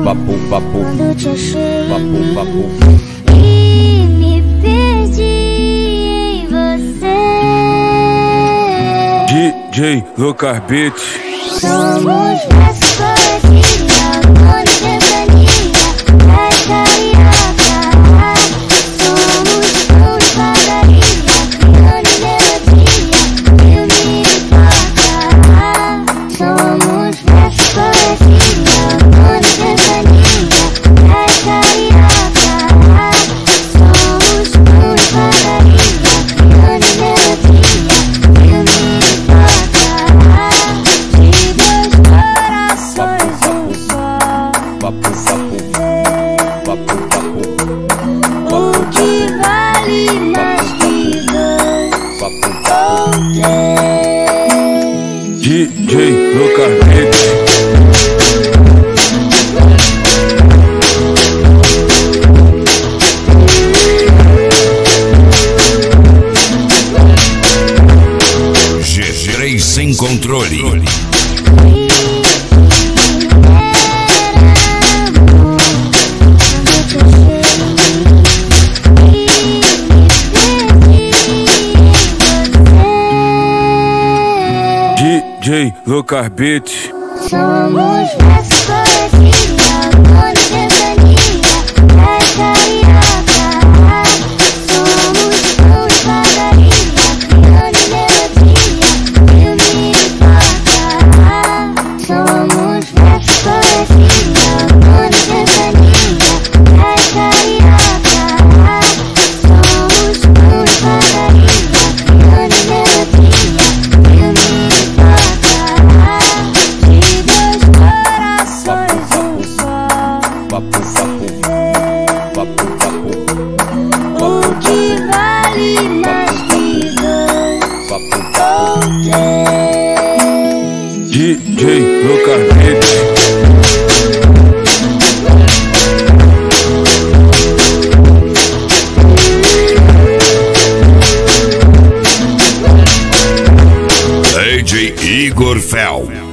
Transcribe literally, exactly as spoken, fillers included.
papo, papo, quando te achei papo, papo. e me perdi em você. D J Lucas Beats. Somos versos, poesia, amor e ventania, é carioca. Somos pão e padaria, piano e melodia, filme e toca. Somos versos, poesia, amor e ventania, é carioca. Somos pão e padaria, piano e melodia, filme e toca. De dois corações um só, Papo, papo, papo, papo, o que vale mais que dois papo, ou três. D J Lucas Beats. G três sem controle. D J Lucas Beats. Somos versos, poesia, amor e ventania, é carioca. Somos pão e padaria, piano e melodia, filme e toca. Somos versos, poesia, amor e ventania, é carioca. Somos pão e padaria, piano e melodia, filme e toca. De dois corações um só, papo, papo, papo, papo, o que vale mais que dois papo, ou três. D J Lucas Beats. D J Igor Fel.